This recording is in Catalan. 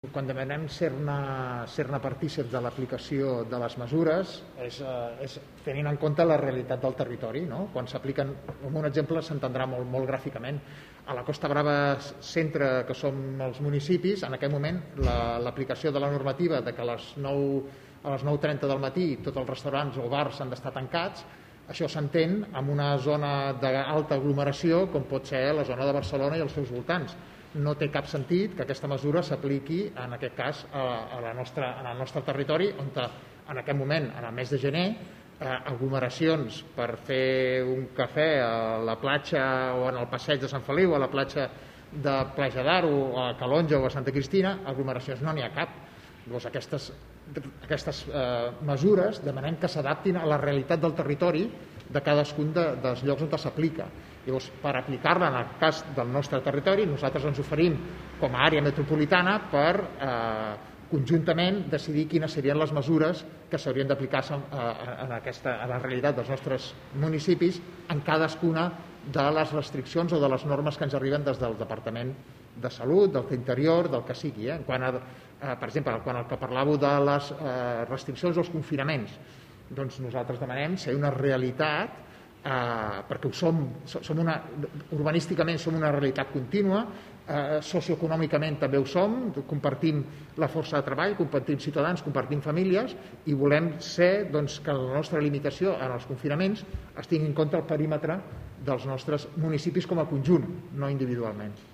Quan demanem ser-ne partícips de l'aplicació de les mesures és tenint en compte la realitat del territori, no? Quan s'apliquen, com un exemple s'entendrà molt gràficament, a la Costa Brava centre, que som els municipis, en aquest moment l'aplicació de la normativa de que a les 9:30 del matí tots els restaurants o bars han d'estar tancats, això s'entén en una zona d'alta aglomeració com pot ser la zona de Barcelona i els seus voltants. No té cap sentit que aquesta mesura s'apliqui, en aquest cas, en el nostre territori, on en aquest moment, en el mes de gener, aglomeracions per fer un cafè a la platja o en el passeig de Sant Feliu, a la platja de Platja d'Aro, a Calonja o a Santa Cristina, aglomeracions no n'hi ha cap. Llavors, aquestes mesures demanem que s'adaptin a la realitat del territori de cadascun dels llocs on s'aplica. Llavors, per aplicar-la en el cas del nostre territori, nosaltres ens oferim com a àrea metropolitana per conjuntament decidir quines serien les mesures que s'haurien d'aplicar a la realitat dels nostres municipis en cadascuna de les restriccions o de les normes que ens arriben des del Departament de Salut, del d'Interior, del que sigui. Per exemple, quan el que parlàveu de les restriccions o els confinaments, doncs nosaltres demanem ser una realitat, perquè urbanísticament som una realitat contínua, socioeconòmicament també ho som, compartim la força de treball, compartim ciutadans, compartim famílies, i volem ser que la nostra limitació en els confinaments es tingui en compte el perímetre dels nostres municipis com a conjunt, no individualment.